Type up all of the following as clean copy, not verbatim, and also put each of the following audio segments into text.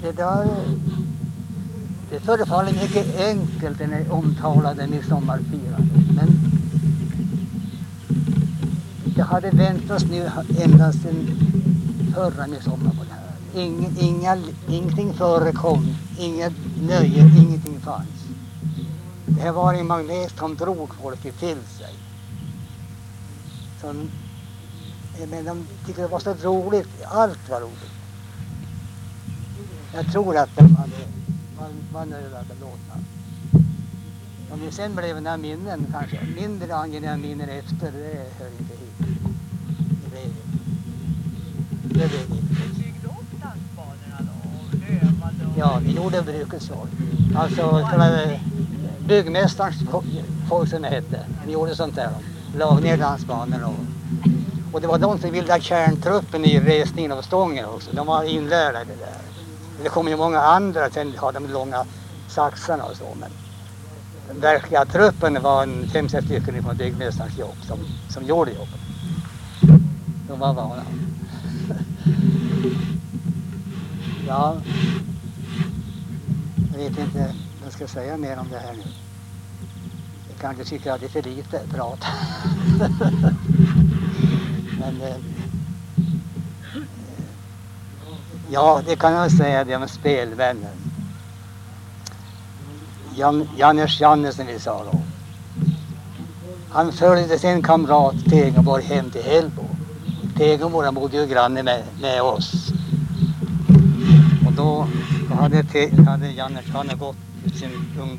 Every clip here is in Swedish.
Det förefaller mycket enkelt den omtalade midsommarfirandet. Men det hade väntats nu endast en förra midsommar på det här. Ingenting förekom, inget nöje, ingenting fanns. Det här var en magnet som drog folket till sig. Men de tyckte det var så roligt, allt var roligt. Jag tror att de var nöjda att låta. Om det sen blev några minnen, kanske mindre angenäma minnen efter, det hör inte hit. Det blev inte. Byggde upp dansbanorna då och lövade och... Ja, det gjorde bruket så. Alltså, byggmästarens folk som det hette, de gjorde sånt där. Lag ner dansbanorna och det var de som bildade kärntruppen i resningen av stången också. De var inlärda i det där. Det kom ju många andra, sen hade de långa saxarna och så. Men den verkliga truppen var 5-6 stycken från byggmästarens jobb som gjorde jobbet. De var vana. Ja, jag vet inte vad jag ska säga mer om det här nu. Jag kanske tycker att det är för lite prat. Men ja, det kan jag säga, det om spelvännen. Jannes som vi sa då. Han följde sin kamrat Tegenborg hem till Hellbo. Tegenborg bodde ju granne med oss. Och då hade Jannes gått ut sin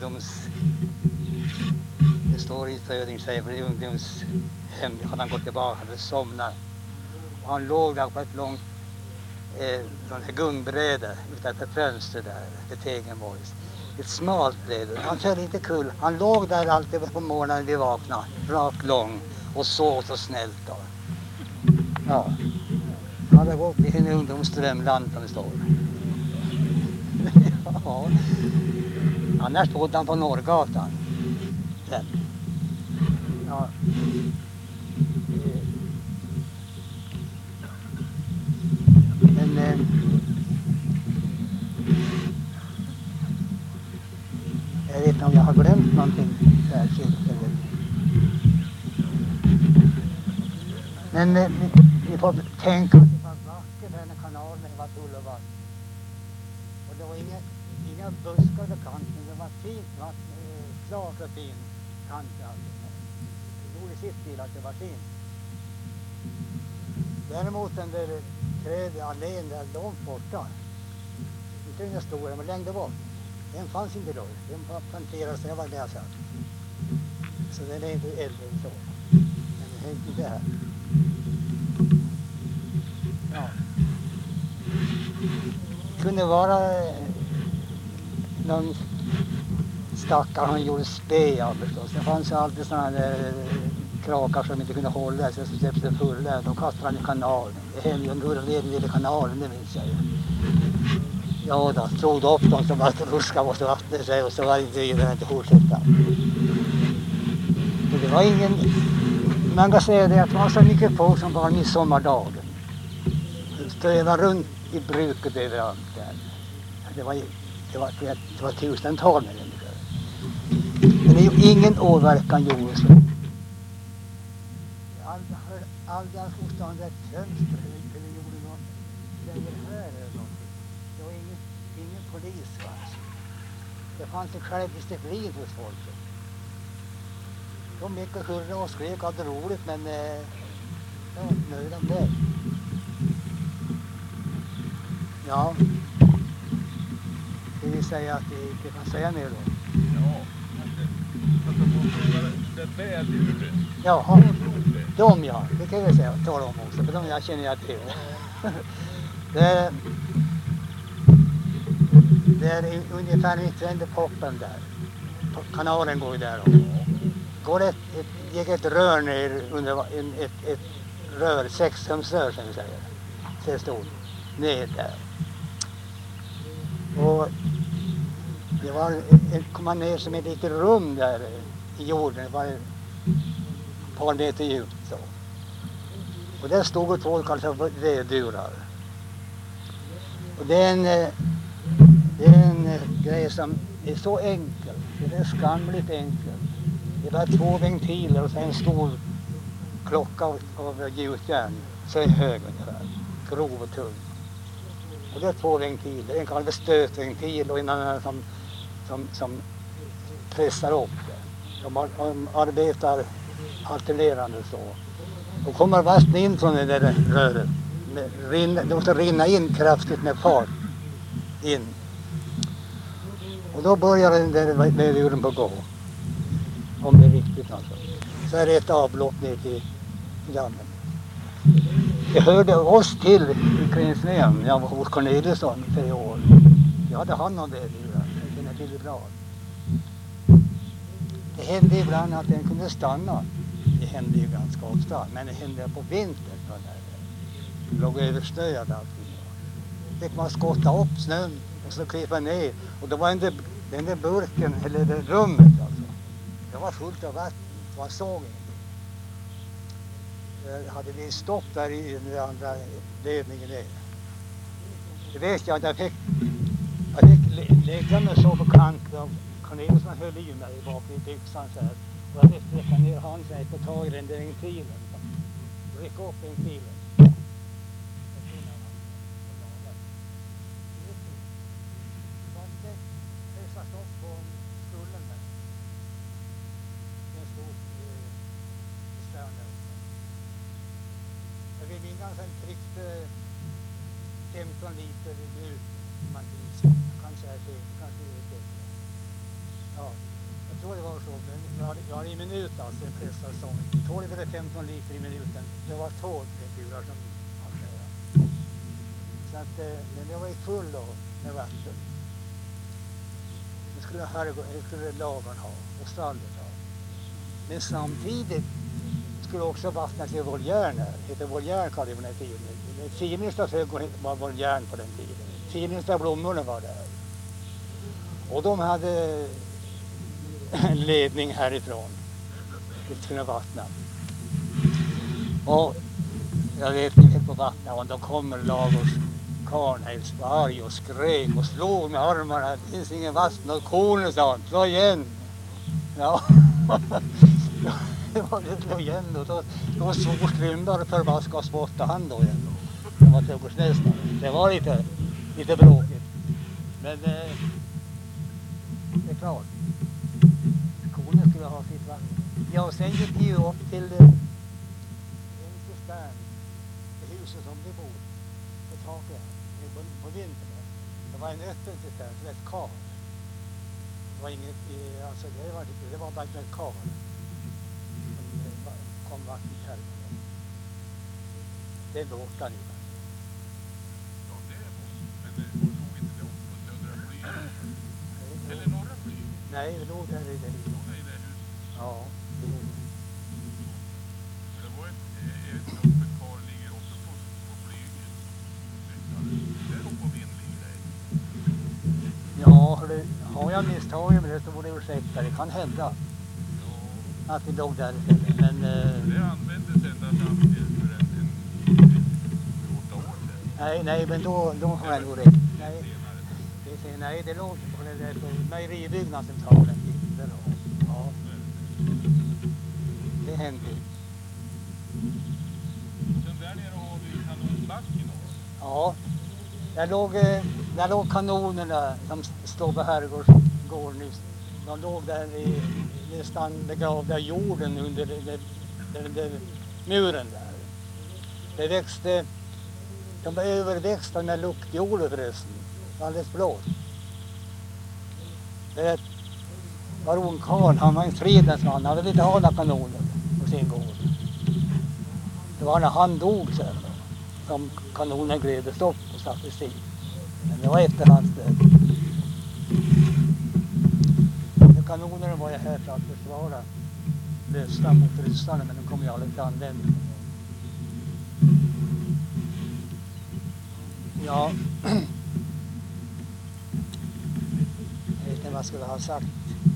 det står i födningssäg för ungdomshem, hade han gått tillbaka, hade somnat. Och han låg där på ett långt gungbräde utanför fönstret där, vid Tegenborgs. Ett smalt bräde. Han föll inte kul. Han låg där alltid på morgonen när vi vaknade, rakt lång och sov så snällt då. Ja. Han hade gått i sin ungdomsdrömland som det står. Ja. Annars bodde han på Norrgatan. Sen. Ja. Men jag vet inte om jag har glömt någonting särskilt. Men ni får tänka att det var vackert här när kanalen var full av vatten. Och det var inga buskar vid kanten. Det var fint vatten, klart och fint kant. Det gjorde sitt till att det var fint. Däremot den där trädallén där långt borta. Inte den stora, men längre bort. Den fanns inte då. Den planterades när jag var där sen. Så den är inte äldre än så. Den är inte där. Ja. Det kunde vara någon stackare han gjorde spe av förstås. Det fanns ju alltid sådana där krakar som inte kunde hålla sig så släppte det fulla. De kastade han i kanalen. Det hände ju en gurrled i kanalen, det minns jag ju. Ja då, slog upp dem som att ruska måste vattna sig och så var det inte vidare inte fortsätta. Så det var ingen, man kan säga det att det var så mycket folk som var midsommardagen. Ströva runt i bruket överallt där. Det var tusental med människor. Men det är ju ingen åverkan gjorde så. Aldrig alls fortfarande ett fönster eller gjorde något längre här eller någonting. Det var ingen polis fanns. Det fanns en självdisciplin hos folket. De gick och hurrade och skrek och hade roligt, men ja, nöjda med det. Ja, det vill säga att det kan säga mer då. Ja, det bäddjuret. Jaha, de ja, det kan jag säga, tala om också, för de jag känner jag till. Det är ungefär mitt ända poppen där. Kanalen går ju där då. Går gick ett rör ner under ett rör, 6-rumsrör som vi säger. Så det stod ner där. Och det var kom man ner som ett litet rum där i jorden. Det var ett par meter djupt så. Och där stod ett folk alltså veddurar. Och det är grej som är så enkel. Det är skamligt enkel. Det är bara 2 ventiler och så en stor klocka av gjutjärn. Så är hög ungefär. Grov och tung. Och det är 2 ventiler. En kallas stötventil och en annan som pressar upp det. De arbetar alternerande så. Och kommer vattnet in från det där röret. Det måste rinna in kraftigt med fart. In. Och då börjar den där vevuren på gå. Om det är riktigt alltså. Så är det ett avlopp ner till dammen. Jag hörde oss till i Krinsnäm. Jag var hos Corneliusson i 3 år. Jag hade hand om vevuren. Jag känner till det bra. Det hände ibland att den kunde stanna. Det hände ju ganska ofta. Men det hände på vintern. Det låg överstöjad allting. Fick man skotta upp snön och så krypa ner. Och då var den där burken, eller det rummet alltså. Det var fullt av vatten. Det var såg hade vi stopp där i den andra ledningen där. Det vet jag att jag fick lägga mig så på kanten och Corneliusson höll i mig bak i byxan så här. Och jag fick sträcka ner handen så här på tag i den där ventilen. Rycka upp ventilen. Jag vill minnas en tryckte 15 liter nu. Man kanske är det, kanske är det. Ja, jag tror det var så. Men jag har i minut alltså en pressad sång. 12 eller 15 liter i minuten. Det var 2 burar som man säger. Så att den var ju full då med vatten. Det skulle lagen ha och stallet ha. Men samtidigt skulle också vattnas i voljärn här. Heter voljärn kallade den här tiden. Den finaste trädgården var voljärn på den tiden. Finaste blommorna var där. Och de hade en ledning härifrån. Det kunde vattna. Och jag vet inte på vattnet. Och då kommer Lagos karn här arg och skrek och slog med armarna. Det finns ingen vatten och korn och sånt. Slå igen. Ja. Det var det igen och då såg Strindberg förbaskade och spottade han då igen. Det var trädgårdsmästare. Det var lite bråkigt. Men det är klart. Korna skulle ha sitt vatten. Ja, och sen gick vi ju upp till en cistern. Det huset som vi bor på taket på vintern. Det var en öppen cistern, så ett kar. Det var inget, alltså det var bara ett kar. Kom vatten här. Det är borta nu. Ja, det är men det låg inte det på södra flyget? Eller norra flyget? Nej, det låg där i det huset. Det är det huset? Ja. Det var ett öppet kar ligger också på flyget. Det är nog på min linje. Ja, har jag misstagit med det så borde jag ursäkta. Det kan hända. Att vi låg där. Men, det användes ända fram till för 8 år sedan. Nej, men då har jag nog rätt. Nej, det låg på den där mejeribyggnadscentralen. Ja. Det hände. Sen där nere har vi kanonbacken också. Ja, där låg kanonerna som stod på herrgården nyss. De låg där nästan begravda jorden under den muren där. Det växte, de var överväxta med luktjorden förresten. Alldeles blåst. Det baron Karl, han var en fredens man. Han ville inte ha några kanoner på sin gård. Det var när han dog sen då, som kanonen grävdes upp och sattes in. Men det var efter hans död. Kanonerna var ju här för att försvara lösta mot ryssarna, men de kom ju aldrig till användning. Ja, jag vet inte vad jag skulle ha sagt.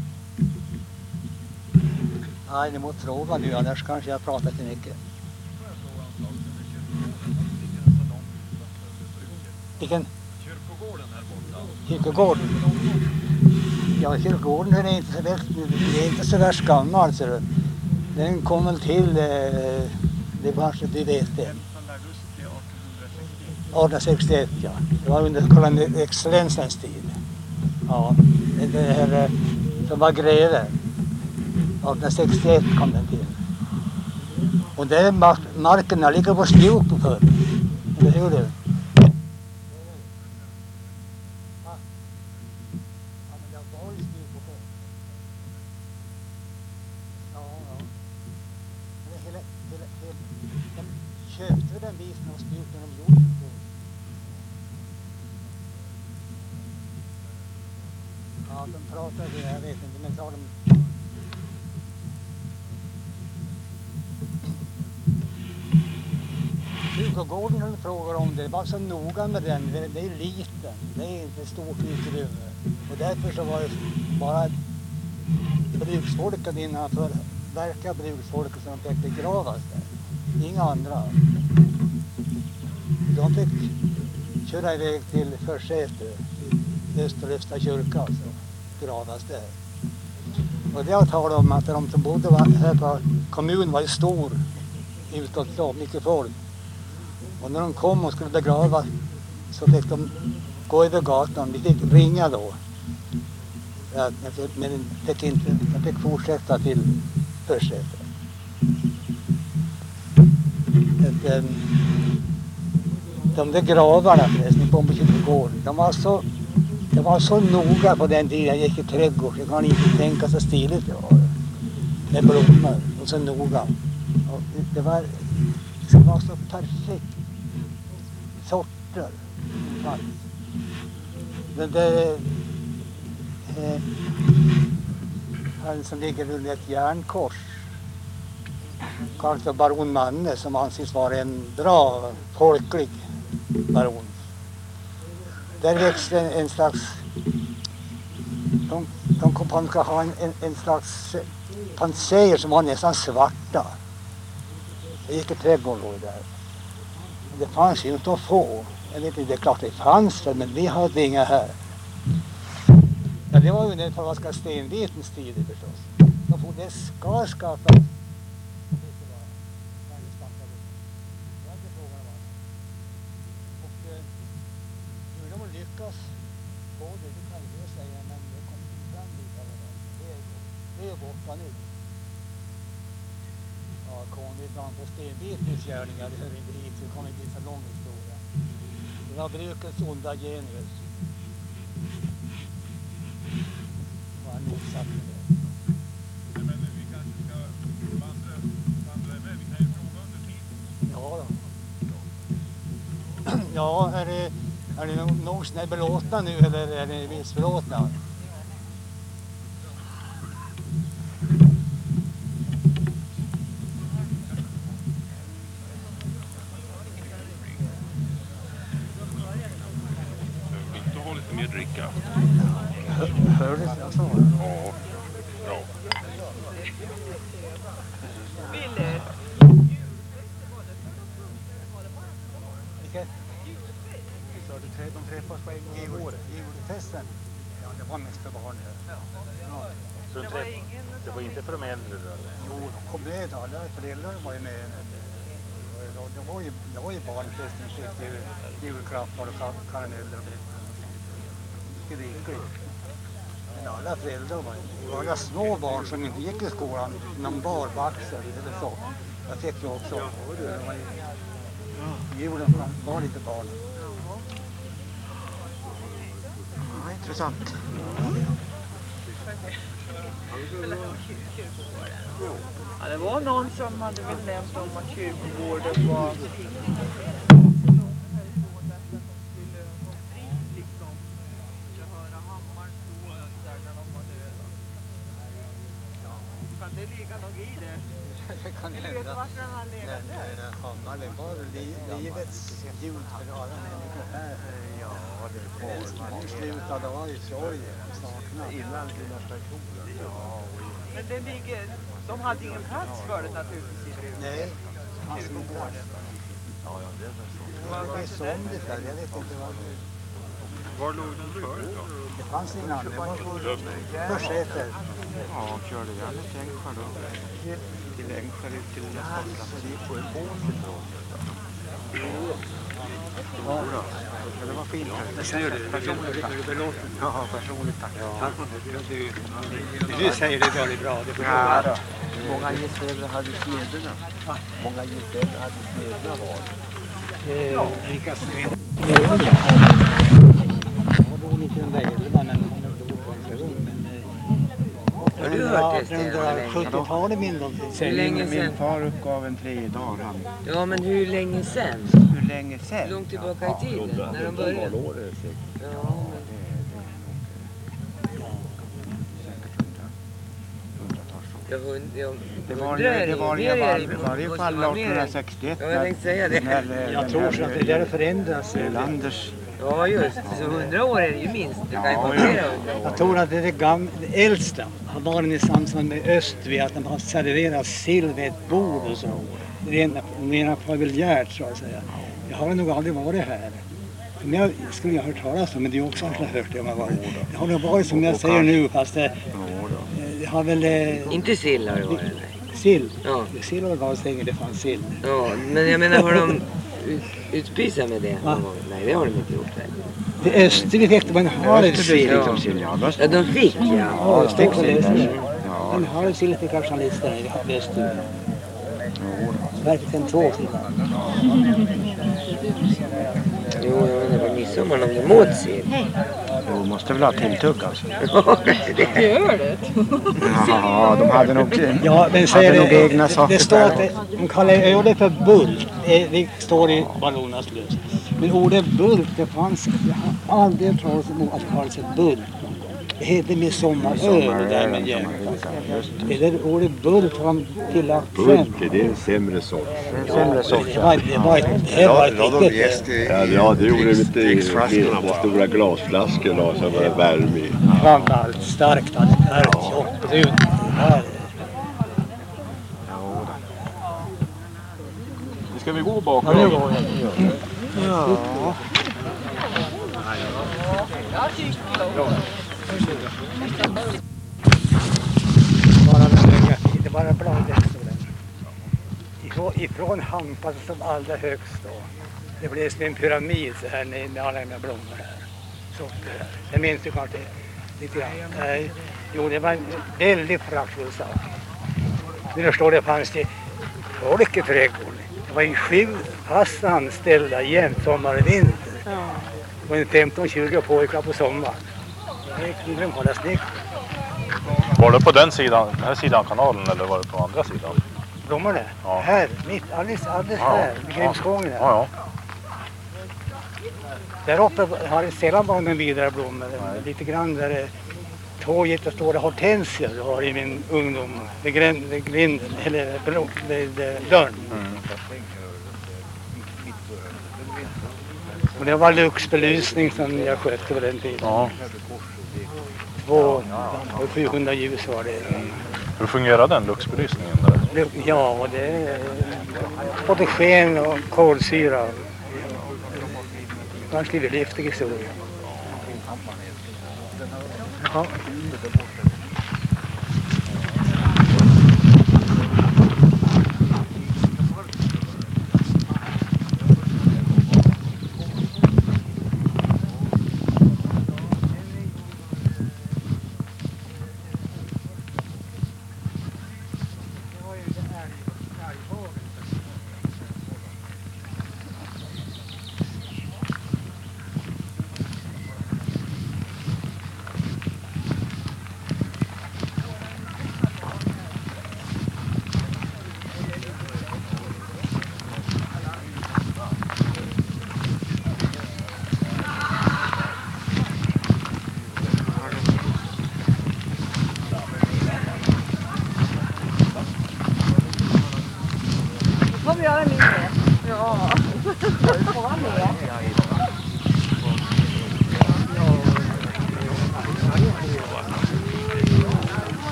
Nej, ni måste fråga nu, annars kanske jag pratat för mycket. Vilken? Kyrkogården. kyrkogården här borta? Kyrkogården? Ja, kyrkogården är inte så värst gammal. Så den kom väl till, det kanske du vet det. 15 augusti 1861. 1861, ja. Det var under kolonel excellensens tid. Ja, det här som var greve. 1861 kom den till. Och där markerna ligger på spjok på förr. Eller hur det? Köpte den biten och spjok när de gjorde det. Ja, de pratade, jag vet inte, men sa de... Kyrkogården höll frågar om det var så noga med den, det är liten, det är inte stort utrymme. Och därför så var det bara bruksfolket innanför, verkliga bruksfolket som fick begravas där. Inga andra. De fick köra iväg till Försäte, till Österlöfsta kyrka, alltså, gravas där. Och det har talat om att de som bodde här på kommunen var ju stor utåt så, mycket folk. Och när de kom och skulle begrava så fick de gå över gatan. Vi fick ringa då. Ja, men de fick fortsätta till Försäte. De där gravarna förresten på kyrkogården, de var så noga på den tiden. Jag gick i trädgård, jag kan inte tänka så stiligt det var. Med blommor och så noga. Och det var så perfekt sorter. Den där han som ligger under ett järnkors, kallas för baron Manne, som anses vara en bra folklig baron. Där växte en slags, de kom på att ha en slags panser som var nästan svarta. Jag gick i trädgården där. Det fanns ju inte att få. Jag vet inte, det är klart det fanns det, men vi hade inga här. Ja, det var ju under Falska stenvetens tid förstås. De får det ska skapa. Och hur de lyckas få det kan jag säga, men det kommer inte fram lite av det. Det är borta nu. Ja, kom vi fram på stenvetens gärningar, det hör inte hit, så kommer inte så lång historia. Det var brukets onda genius. Var motsatt med det. Men vi kanske ska vandra iväg. Vi kan ju fråga under tiden. Ja då. Ja, är det någon som är belåtna nu eller är det missbelåtna? Vill du ha lite mer dricka? Hörde du jag sa? Ja, bra. Ville. Vilket? Så de träffas på julfesten? Ja, det var mest för barn här. Ja. Så det var inte för de äldre eller? Jo, de kom med, alla föräldrar var ju med. Det var ju barnfesten, fick julklappar och karameller och skrikigt. Men alla föräldrar var ju. Det var alla små barn som inte gick i skolan, någon barbaxer eller så. Jag fick ju också. Det var ju julen var lite barn. Ja, intressant. Ja, det var någon som hade väl nämnt om att kyrkogården var kan det ligga något i det? Det kan Du vet hända. varför han har legat där? Hammar, det var livets jul för alla människor här. Ja, det var Det slutade var ju sorg, saknad. innan stationen. Ja, Men det ligger, de hade ingen plats för det naturligtvis i bruket. Nej, han som Kyrkogården. ja, det är väl så. det var somligt där, jag vet inte vad det Var låg de förut då? Det fanns ingen annan. Det var Försäter. Ja, körde jag med Ängsjö då. Till Ängsjö ut till Skottland. På en båt ifrån. Ja, det var fint. Det säger du. Personligt tack. Ja, personligt tack. Ja. Du säger det väldigt bra. Det Ja, då. Många gäster hade smederna. Många gäster hade smederna var. Vilka smeder? Jag bor inte i den där elvan. Har du hört det, Under 70-talet min Hur länge Min sedan? far uppgav en 3 dagar. Han. Ja, men hur länge sedan? Hur länge sedan? Hur långt tillbaka i tiden? När de började? Ja, Det var i varje fall 1861 Ja, jag tänkte säga det. Jag tror så att det där förändras. Landers. Ja, just. Så 100 år är det ju minst. Det kan ju vara flera 100 år. Jag tror att det äldsta har varit i samband med Östvi, att de har serverat sill vid ett bord och så. Rena familjärt så att säga. Jag har nog aldrig varit här. Som jag skulle jag ha hört talas om, men det är också att jag har hört det om jag varit. Det har nog varit som jag säger nu, fast det har väl... Inte sill har det varit, nej. Sill? Ja. Sill har varit länge det fanns sill. Ja, men jag menar, har de utspisat med det någon gång? Nej, det har de inte gjort. Det Östvi fick de en halv sill. Ja, de fick, ja. Ja, det stod på det. En halv sill fick av journalisterna i Östvi. Verkligen 2 sidor. Jo, jag menar på midsommar om de åt sill. Jo, måste väl ha tilltugg alltså. Gör det? Ja, de hade nog, Ja, men säger nog egna saker. det står att de kallar ölet för bult. Det står i Vallonas lös. Men ordet bult, det fanns, jag har aldrig hört talas om att det kallas ett bult. Det heter midsommaröl där med jävlar. Det där ordet bult har de tillagt sen. Bult, det är en sämre sort. Det var ett riktigt Ja, det gjorde vi inte i stora glasflaskorna som var värme i. framförallt starkt. Det är tjockt ut. Ska vi gå bak? Ja, nu går jag. Det var bladväxten. Ifrån Hampa som allra högst då. Det blev som en pyramid så här med alla de blommor här. Socker här. Jag minns ju kanske lite grann. Jo, det var en väldigt praktfull sak. Nu förstår det fanns det folk i trädgården. Det var en 7 fast anställda jämt sommar och vinter. Och en 15-20 pojkar på sommaren. Det kunde de hålla snyggt. Var det på den här sidan kanalen eller var det på andra sidan? Blommorna? Ja. Här, mitt, alldeles här, vid Grimsgången här. Ja. Där uppe har det sällan varit någon vidare blommor. Lite grann där det tåget och stora hortensier jag har i min ungdom. Vid grinden, eller vid dörren. Och det var luxbelysning som jag skötte på den tiden. Ja. 700 ljus var det. Hur fungerar den luxbelysningen där? Ja, och det är både sken och kolsyra. Ganska livlig historia. Ja.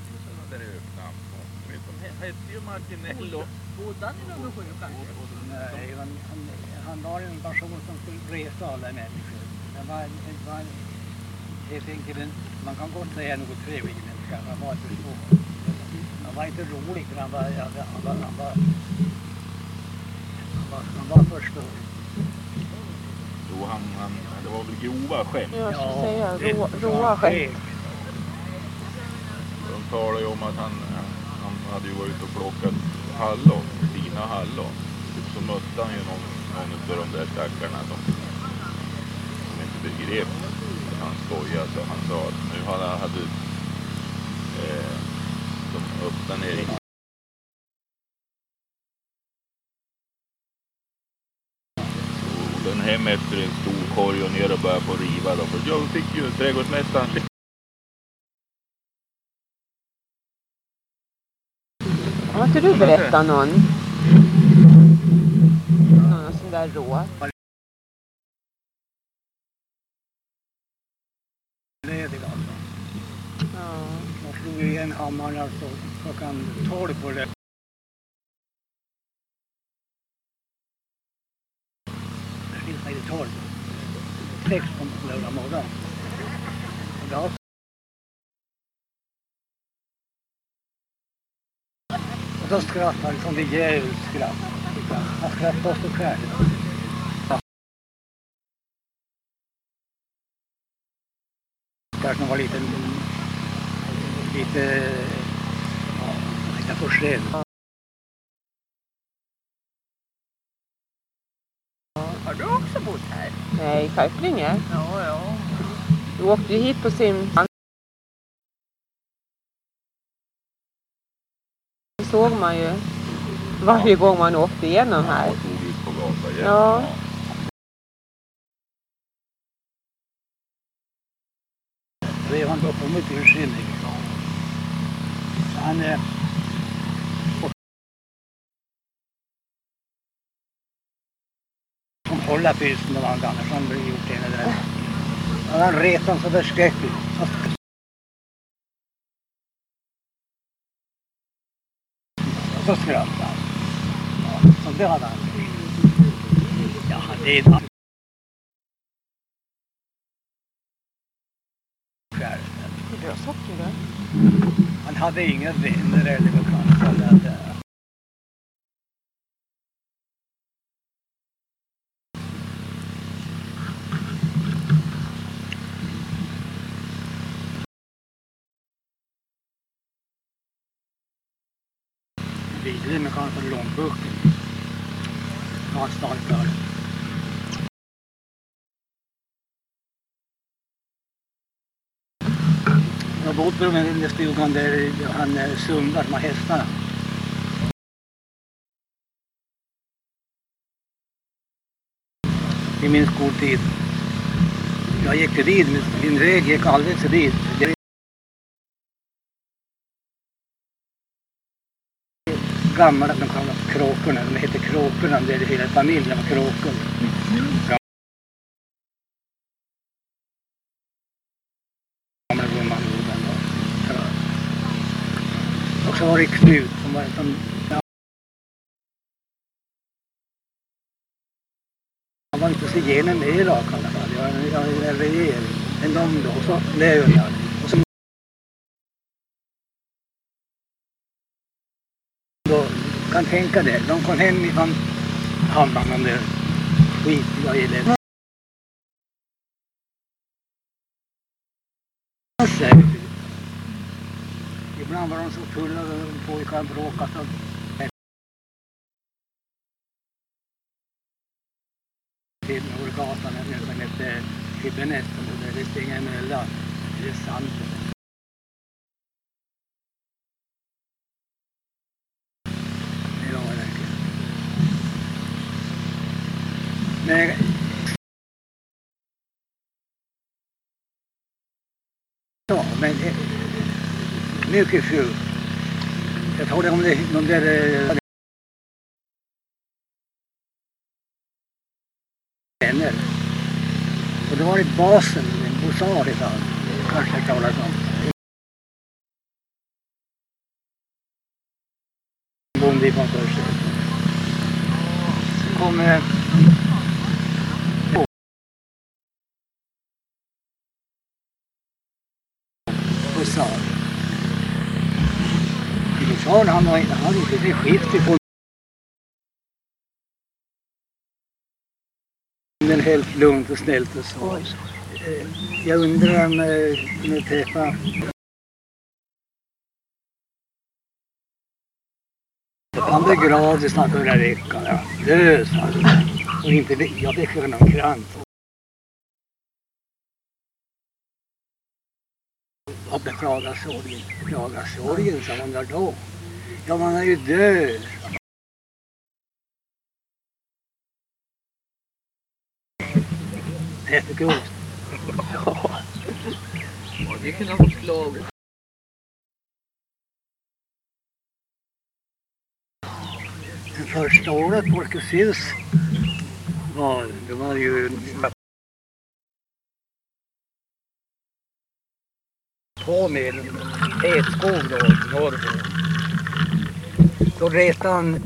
där är öppna. Vet de hette ju Martinello. Bodde han i nummer 7 kanske? Nej, han var en person som skulle resa alla människor. Det var helt enkelt man kan gott säga något trevlig människa. Han var inte så. Han var inte rolig, men han var förståelig. Jo, det var väl grova skämt. Jag skulle säga råa skämt. De talade ju om att han hade ju varit ute och plockat hallon, fina hallon. Så mötte han ju någon av de där stackarna som inte begrep att han skojade. Så han sa att nu hade de öppnat ner i den hem efter en stor korg och ner och började på riva då. För jag fick ju trädgårdsmästaren. Har inte du berättat någon sån där rå? Ledig alltså. Ja. Man slog igen hammaren alltså klockan 12 på det. Det finns inte 12. 6 på lördag morgon. Ja. Och då skrattade han som det djävulskt skratt. Han skrattade åt sig själv. Kanske var lite förstådd. Har du också bott här? Nej, i Karplinge. Ja. Du åkte ju hit på sin... Det såg man ju varje gång man åkte igenom här. Och tog ut på gatan igen. Ja. Drev han då på mycket urskillning. Han som hålla pysen med varandra, annars han blev gjort det där. Han retade så förskräckligt. Och så skrattade han. Ja, så det hade han. Ja, det är själv. Du har socker då? Han hade inga vänner eller bekanta. Vidare med kanske långburken. Han starkare. Jag har bott på den stugan där han sundar med hästarna. I min skoltid. Jag gick vid, min väg gick alldeles vid. Gamla, de kallas kråkorna, de heter kråkorna, det är hela familjen av kråkor. Och så var det Knut som var som han var inte så genom i Irak i alla fall. Jag är regering. En de då, och så Leonard. Och så då kan tänka det. De kom hem ifrån hamnarna där skitiga elände. Ibland var de så fulla och pojkar bråkade så till Norrgatan nu som hette Hibbenästen och det visste ingen emellan. Det är sant. Det var det verkligen. Men ja, men mycket full. Jag tror det om de där vänner. Och det var i basen, en bosar i fall. Kanske talas om. ifrån först. Så kommer bussar. Bussar, han hade inte det skift ifrån den helt lugnt och snällt och så. Jag undrar om ni träffar han begravdes snart förra veckan. Ja. Död. Och inte, jag fick någon krant. Och beklagar sorgen, sa han där då. Ja, man är ju död. Jättegrovt. Ja, det kunde ha fått lag. Det första året på Folkets hus det var ju på med Edskog då, Norrbo. Då retade han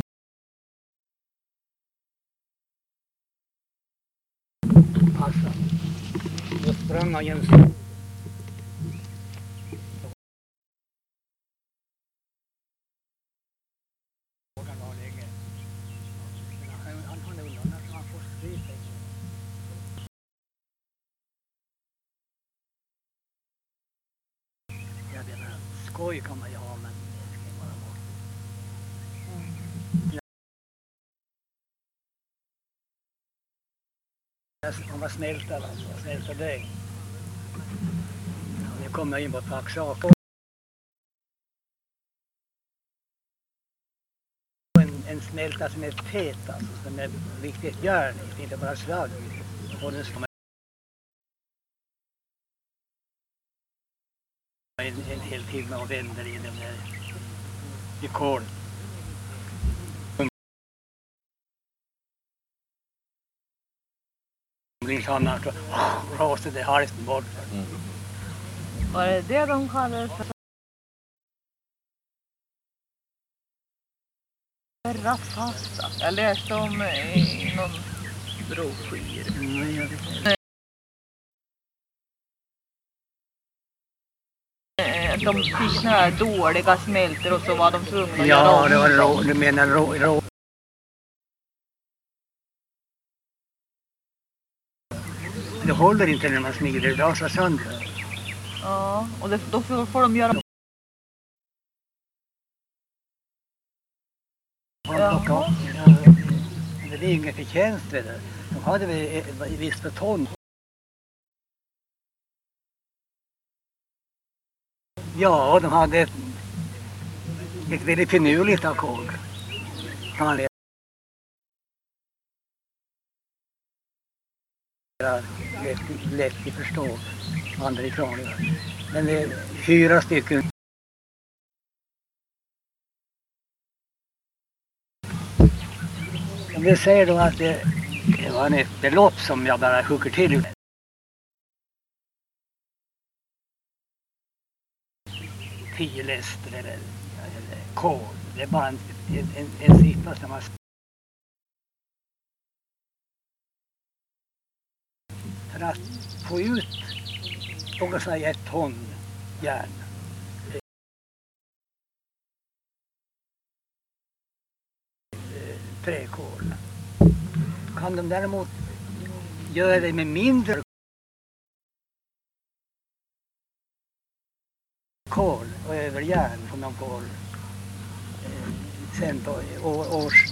passa. Då sprang han jäms. Skoj kan man ju ha, men det ska vara bort. Han var snällt alltså, snällt för dig. Nu kommer jag in på facksak. En snälta som är tät alltså, som är riktigt järn, inte bara slag. Och den ska en hel timme och vänder i den där i kol. Annars rasade halsen bort. Var det det de kallade för rafasta? Jag läste om i någon broschyr. De fick såna här dåliga smälter och så var de tvungna att göra om. Ja, det var du menar rå. Det håller inte när man smider, det rasar sönder. Ja, och då får de göra. Ja. Det är ingen förtjänst vid det. De hade väl visst betong. Ja, de hade ett väldigt finurligt ackord. Kan man lätt att förstå andra ifrån det. Men det är 4 stycken. Om vi säger då att det var ett belopp som jag bara hugger till. 10 läster eller kol. Det är bara en siffra som man... För att få ut, låt oss säga 1 ton järn. Träkol. Kan de däremot göra det med mindre kol och överjärn som de får sen på års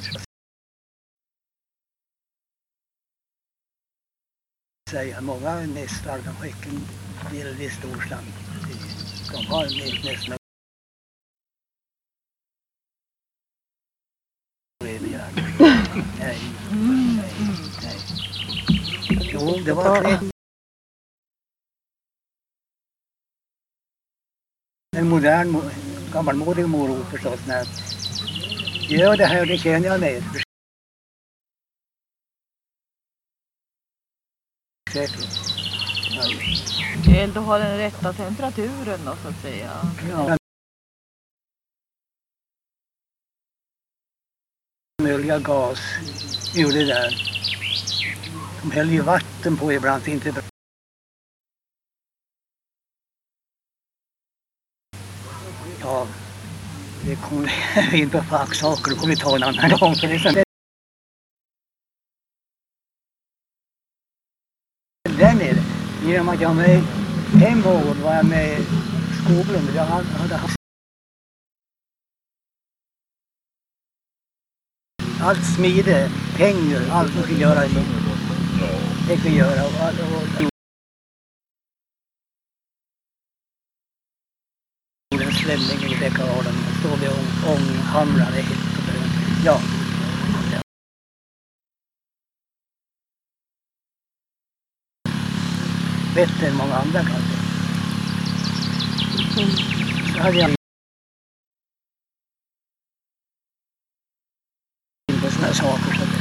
säga många nästar de skickar väldigt stor slant. De har nästan överjärn. Nej. Jo, det var det. En modern, gammalmodig morot förstås. När gör det här, det känner jag med. Det gäller att ha den rätta temperaturen då, så att säga. Ja. olja, gas ur det där. De häller ju vatten på ibland, inte bra. Ja, det kommer vi in på facksaker, det kommer vi ta en annan gång. För det är så där nere, genom att jag var med 5 år var jag med Skoglund. Jag hade haft allt smide, pengar, allt man fick göra. Det fick göra och en slämning i Bäckavalen. Stod vi och ånghamrade helt. Ja. Bättre än många andra kanske. Så hade jag på såna här saker så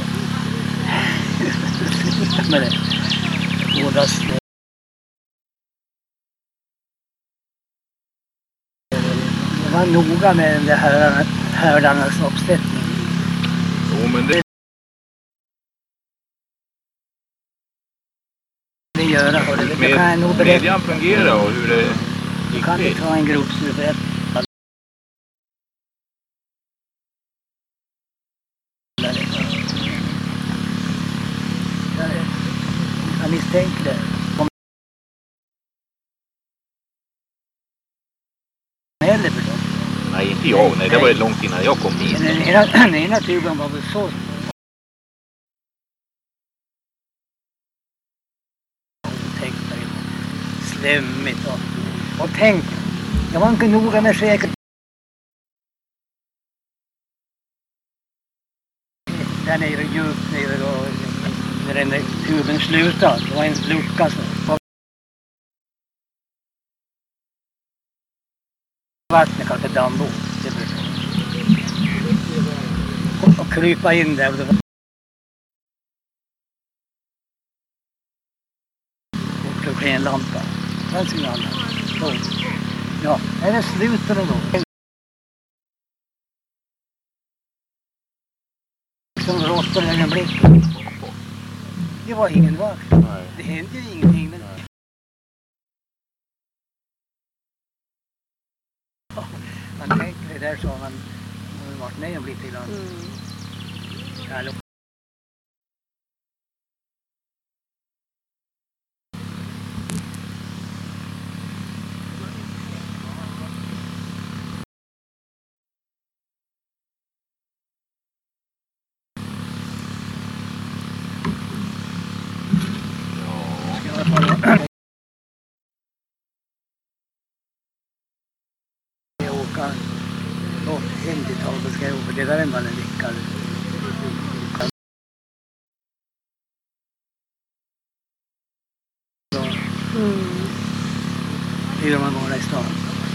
det med det bådas det var noga med den där härdarnas uppsättning. Jo, men det Göra, och det kan jag nog berätta. Median fungerar och hur det gick Kan till. du ta en grupp så du berättar? Jag misstänker det. Eller för dem. Nej, inte jag. Nej, det var ju långt innan jag kom hit. Den ena tuben var väl så slämmigt och tänk, jag var inte noga med säkert där nere djupt nere då, när den där tuben slutade, det var en lucka så vattnet kanske dambo och krypa in där och det var och en lampa. Ganska annan. Ja, är det slutet då? Som råttor i en blick. Det var ingen vakt. Det hände ju ingenting. Men... Man tänker det där så man varit med om lite grann. Hallå. Jag åker på 50-talet ska jag åka, det där är man en vecka. Det gör man bara i stan.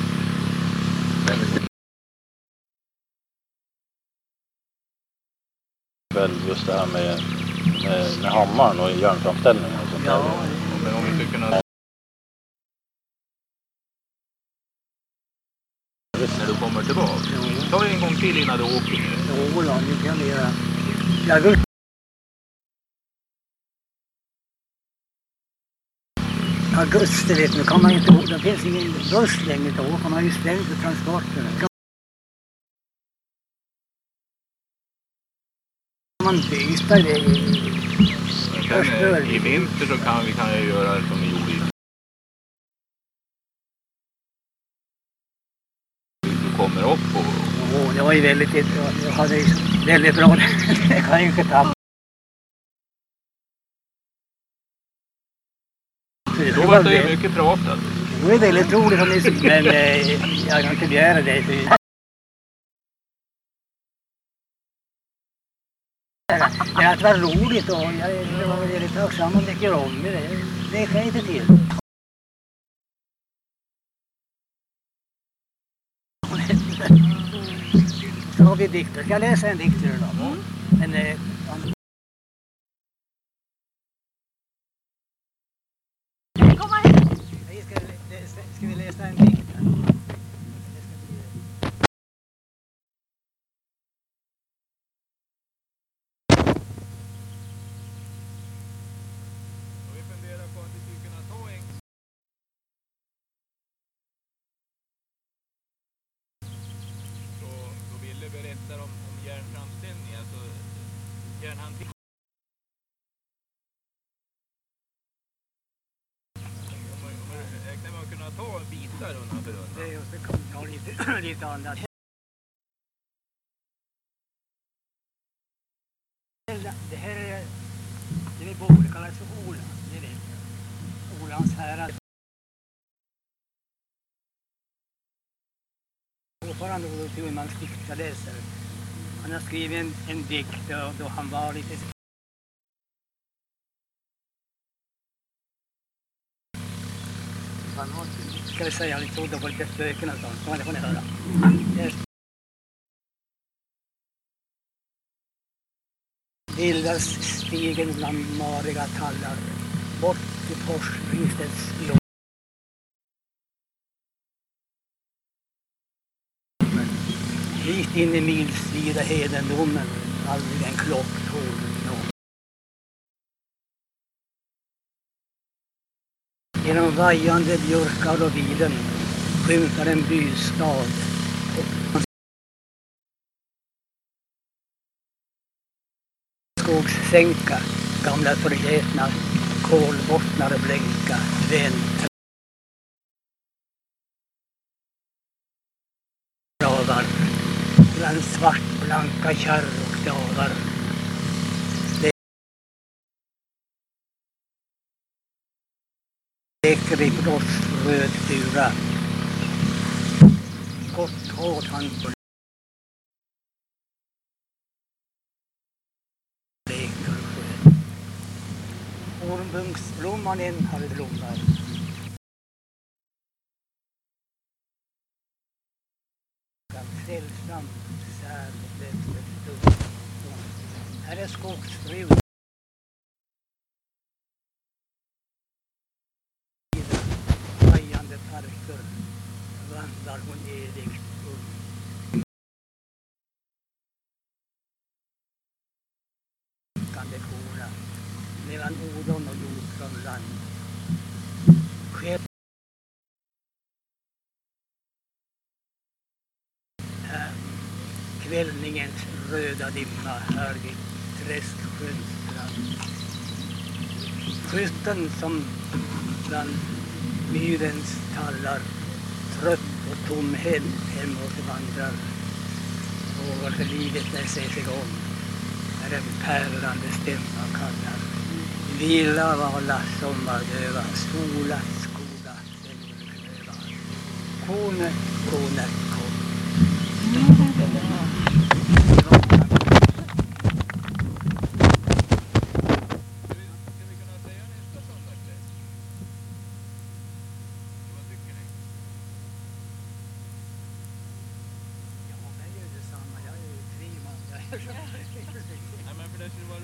Väl just det här med hammaren och järnframställningen och sånt där. Ja, men om vi skulle kunna... När du kommer tillbaka. Ta en gång till innan du åker nu. Jo, nu kan vi göra. Jag går. Augusti vet nu kan man inte åka. Det finns ingen buss längre då. Man har ju stängt för transporterna. Man byter det i vinter så kan vi göra som vi gjorde i. Du kommer upp och... det var ju väldigt... Jag hade ju väldigt bra. Det kan ju inte ta. Då var det mycket pratat. Det är väldigt roligt men jag kan inte begära det. Det var roligt och jag var väldigt tacksam och tycker om det. Det kan jag inte till. Så har vi dikter. Ska jag läsa en dikt idag? Ska vi läsa en dikt? Olle berättar om järnframställning, alltså järnhantering. Räknar man kunna ta bitar undan för undan? Det är just det, kan ta lite annat. Det här är, det vi borde kalla för Ola, det vet jag. Olans härad. Fortfarande hur man stiftade sig. Han har skrivit en dikt då han var lite... Ska vi säga lite ord på lite spöken och sånt, så får ni höra. Vilda stigen bland mariga tallar, bort i forsristets blå. Hit in i milsvida hedendomen, aldrig en klocktorn nå. Genom vajande björkar och viden skymtar en bystad. Skogssänka, gamla förgetna kolbottnar blänka, vänt. Travar, bland svartblanka kärr och davar. Leker i röd fura. Kort hårt han på leker skön. Ormbunksblomman än hade blommar. Sällsamt sär och lämpligt stund. Här är skogsfru. Vajande parker vandrar hon evigt kan det korna mellan odon och jord från land. Kvällningens röda dimma hör vid träsksjöns strand. Skytten som bland myrens tallar trött och tomhänt hemåt vandrar. Vågar för livet när sig sig om är en pärlande stämma kallar. Vila vala sommardöva, sola, skoga, stämmerklöva. Kone, kone, kom. Ja, men det är ju detsamma. Jag är ju 3 man.